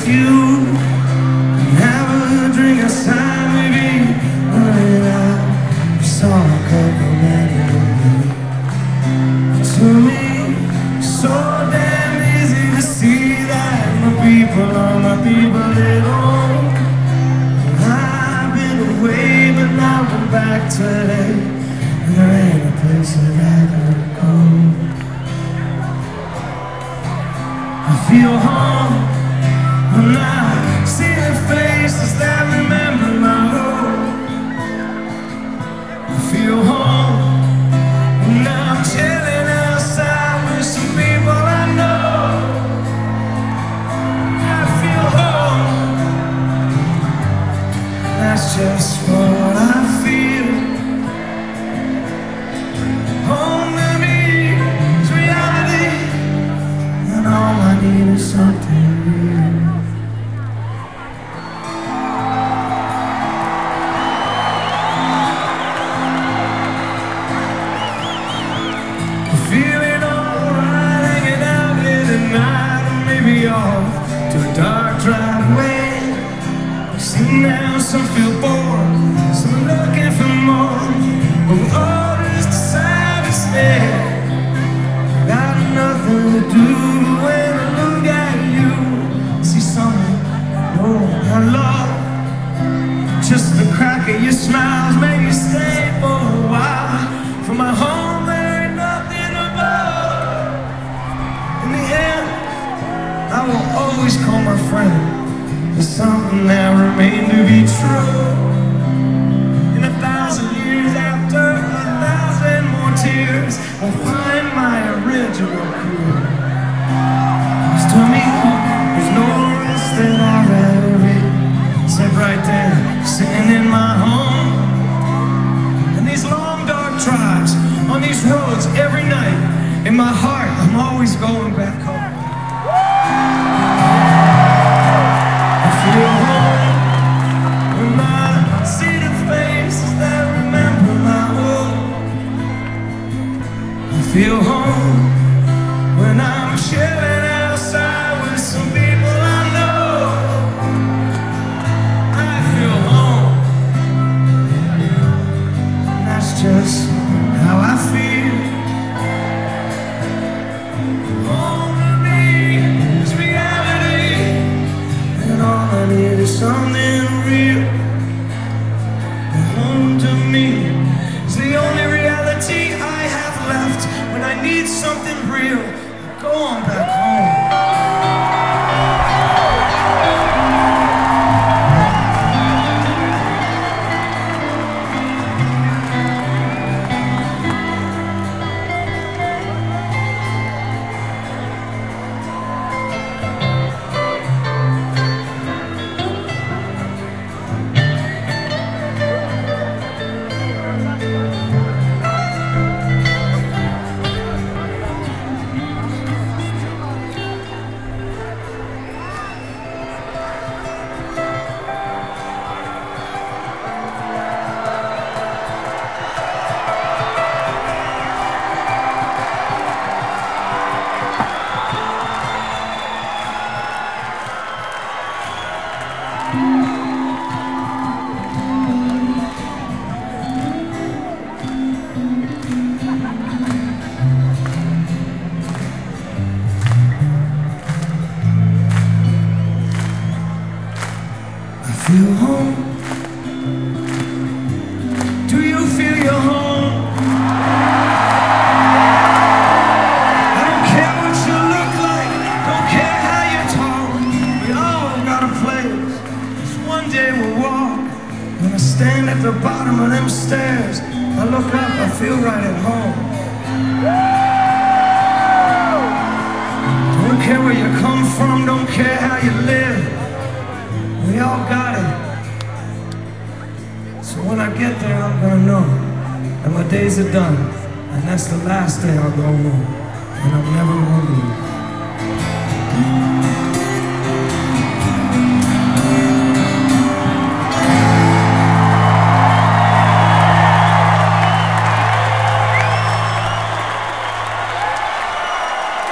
you and have a drink outside, maybe running out. We saw a couple men to me, so damn easy to see that my people are my people at home. I've been away, but now I'm back today, and there ain't a place that I could go. I feel home when I see the faces that remember my home. I feel home when I'm chilling outside with some people I know. I feel home, that's just what I feel. Home to me is reality, and all I need is something real. Feeling alright, hanging out here tonight, or maybe off to a dark driveway. See now, some feel bored, some looking for more, but others decide to stay. Got nothing to do when I look at you. See someone, oh, I love. Just the crack of your smiles make me stay for a while. For my home there ain't nothing above. In the end, I will always call my friend. There's something that remained to be true. In 1,000 years, after 1,000 more tears, I'll find my original crew. 'Cause to me, there's no rest that I'd rather read, except right there, sitting in my home. And these long dark drives on these roads every night, in my heart, I'm always going back home. I feel home when I see the faces that remember my home. I feel home when I'm chilling outside with some people I know. I feel home, and that's just how I feel. Home to me is reality, and all I need is something real. Home to me is the only reality I have left. When I need something real, I go on back home. Feel home? Do you feel your home? I don't care what you look like, don't care how you talk. We all got a place. This one day we'll walk. When I stand at the bottom of them stairs, I look up, I feel right at home. Don't care where you come from, don't care how you live. We all got it. So when I get there, I'm gonna know that my days are done, and that's the last day I'll go home, and I'm never gonna leave.